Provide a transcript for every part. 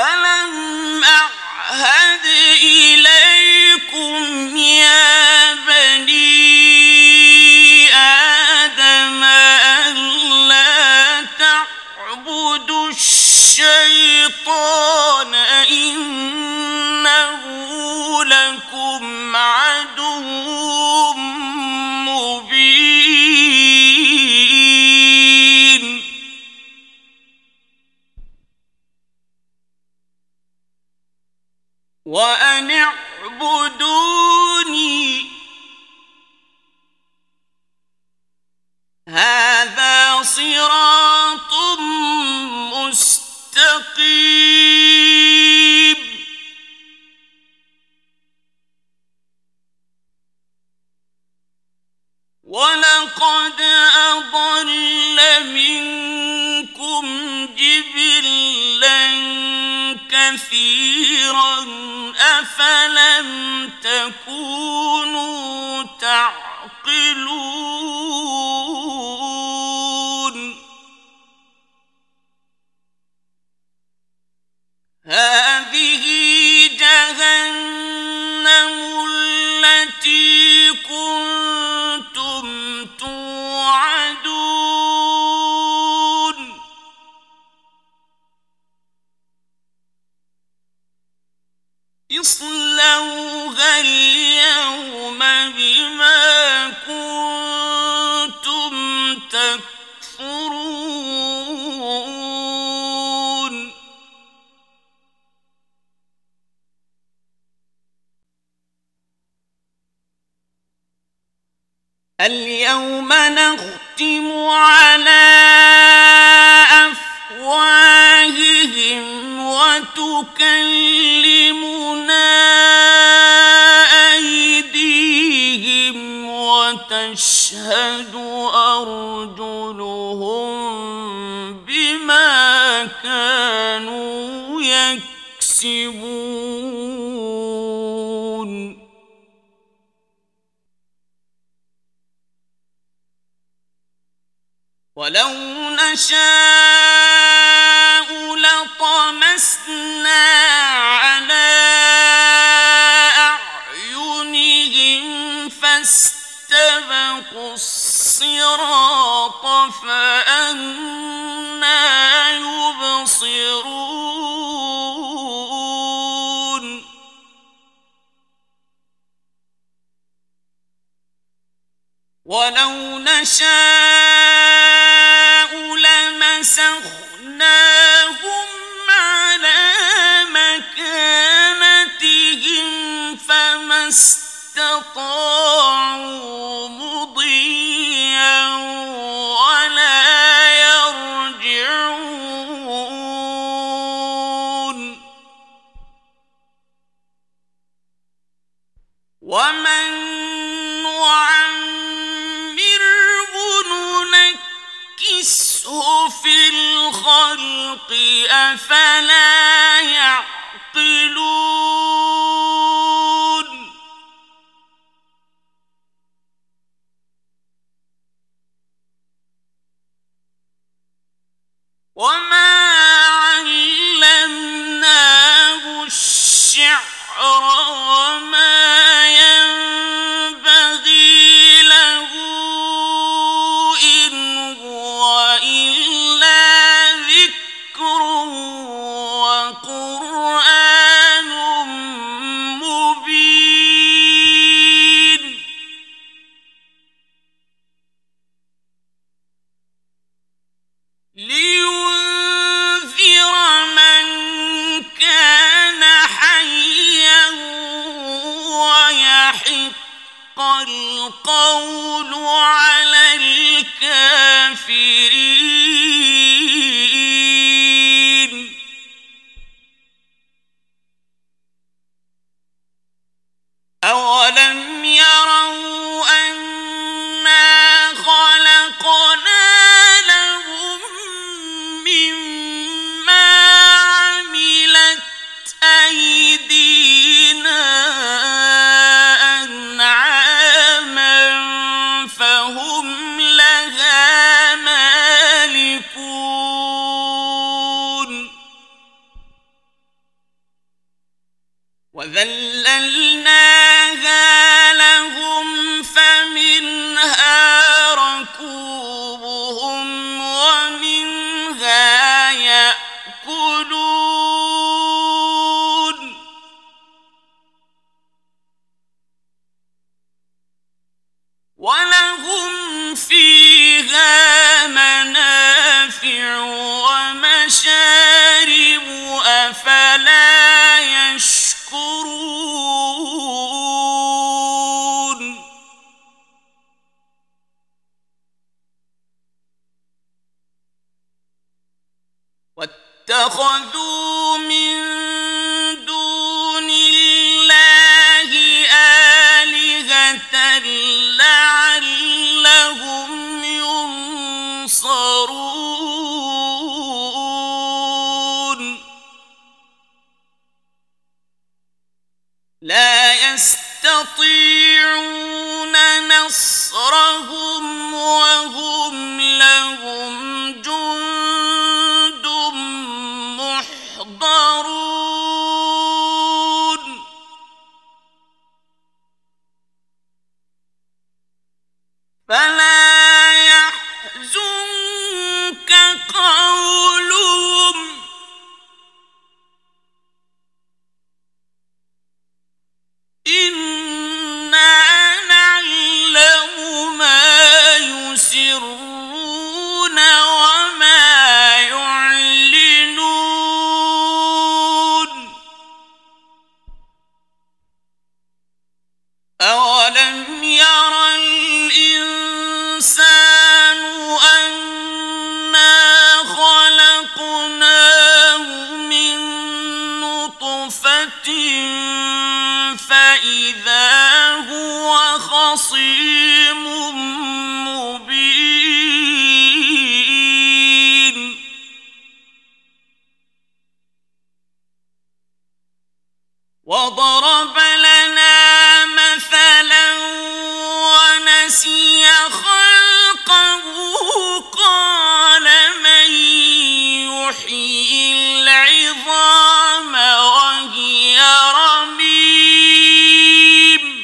ألم أعهد إليكم يا بني آدم ألا تعبدوا الشيطان إنه لكم عدو مبين وأن اعبدوني هذا صراط مستقيم ولقد أضل منكم جبلا كثيرا أفلم تكونوا تعقلون هذه جهنم التي كنتم توعدون اصلوها اليوم بما كنتم تكفرون اليوم نختم على أفواههم وتكلمنا أيديهم وتشهد أرجلهم بما كانوا يكسبون ولو نشاء لطمسنا على أعينهم فاستبقوا الصراط فأنى يبصرون ولو نشاء لمسخناهم على مكانتهم فما استطاعوا مضيا ولا يرجعون ومن ننكسه في الخلق أفلا يعقلون وما علمناه الشعر وما ينبغي له إن هو إلا ذكر وذللناها لهم فمنها ركوبهم ومنها يأكلون ولهم فيها منافع ومشارب أفلا يشكرون واتخذوا من دون الله آلهة لعلهم ينصرون لا يستطيعون نصرهم وهم لهم جند محضرون فلا يحزنك قولهم إنا نعلم ما يسرون وما يعلنون أولم ير الإنسان أنا خلقناه من نطفة فإذا هو خصيم مبين وضرب لنا مثلا ونسي خلقه قال من يحيي العظام وهي رميم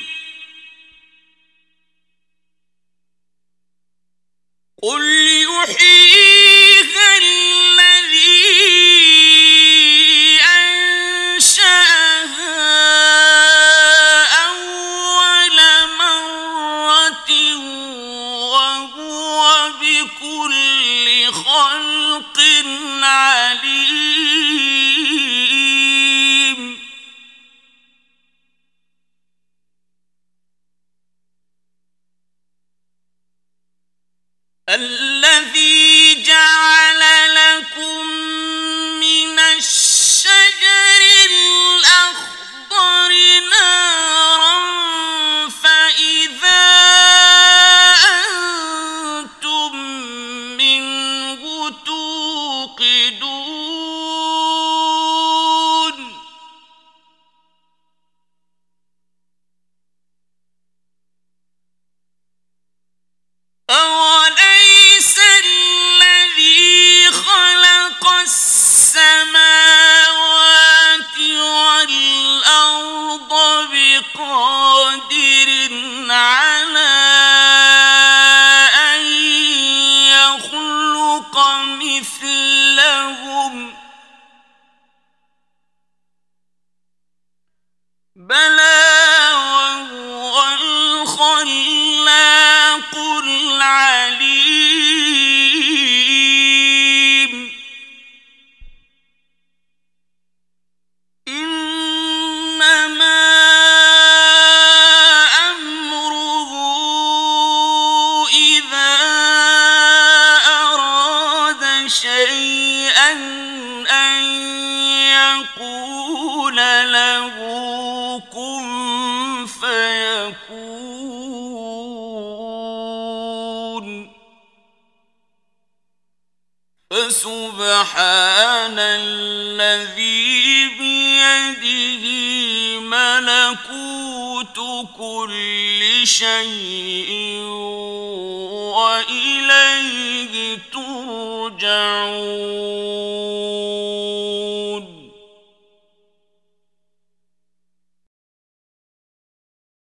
قل يحييها الذي أنشأها أول مرة وهو بكل خلق عليم الذي جعل لكم من الشجر الأخضر نارا فإذا أنتم منه توقدون أوليس الذي خلق السماوات والأرض بقادر على أن يخلق مثلهم بلى وهو الخلاق العليم إنما أمره إذا أراد شيئا أن يقول له كن فيكون فسبحان الذي بيده ملكوت كل شيء